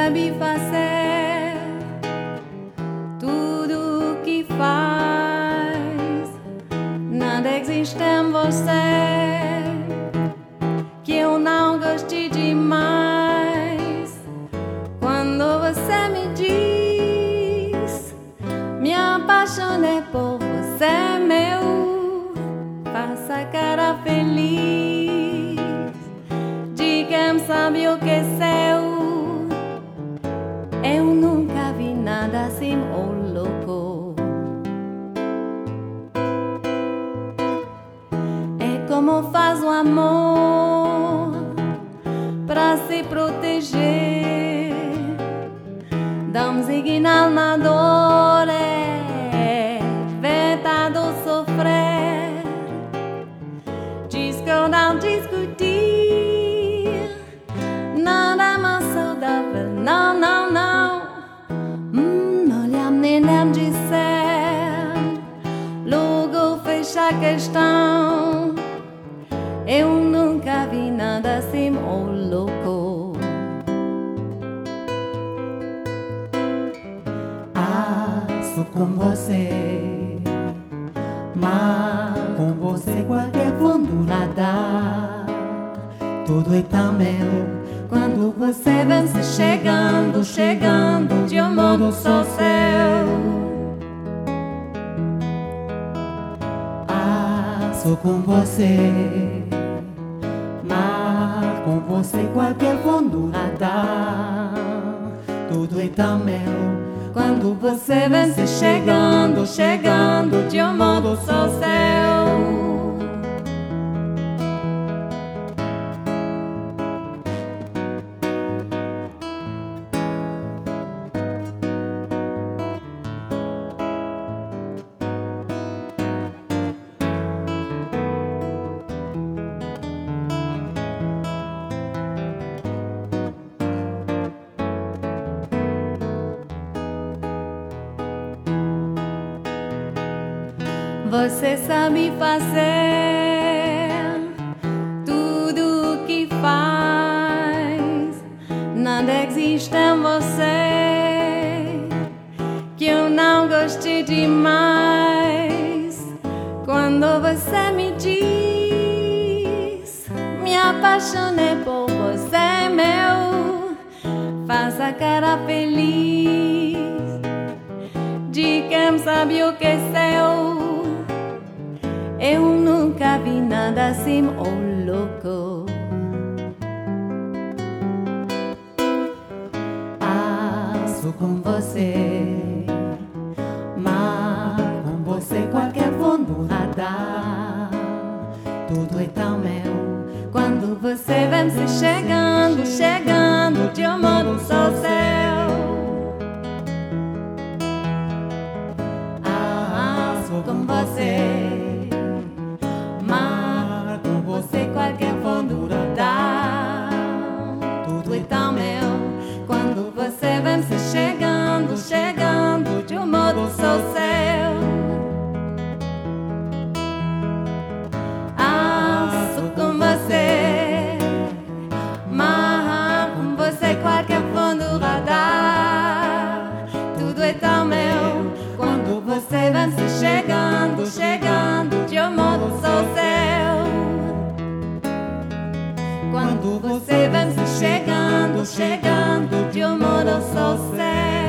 sabe fazer tudo o que faz. Nada existe em você que eu não goste demais. Quando você me diz me apaixonei por você, meu, faça cara feliz de quem sabe o que é seu. Eu nunca vi nada assim, oh louco. É como faz o amor pra se proteger. Dá um signal na dor, vetado sofrer. Diz que eu não discutir, nada mais saudável, não, não, não. Olha nem dizer, logo fecha a questão. Eu nunca vi nada assim, oh louco. Sou com você, mas com você qualquer fundurada, tudo é tão meu. Quando você vem se chegando, chegando de um modo só seu. Sou com você, mas com você qualquer fundurada, tudo é tão meu. Quando você vem se chegando, chegando de um modo só seu. Você sabe fazer tudo o que faz. Nada existe em você que eu não goste demais. Quando você me diz me apaixonei por você, meu, faça cara feliz de quem sabe o que é seu. Eu nunca vi nada assim, oh louco. Sou com você, mas com você qualquer fundurada, tudo é tão meu. Quando você vem se chegando, chegando de um modo só seu. Sou com você, qualquer fundurada, tudo é tão meu. Quando você vem se chegando, chegando de um modo só seu. Sou com você, mas com você qualquer fundurada, tudo é tão meu. Quando você vem se chegando, chegando de um modo só seu. Quando você vem se chegando, chegando de um modo só seu.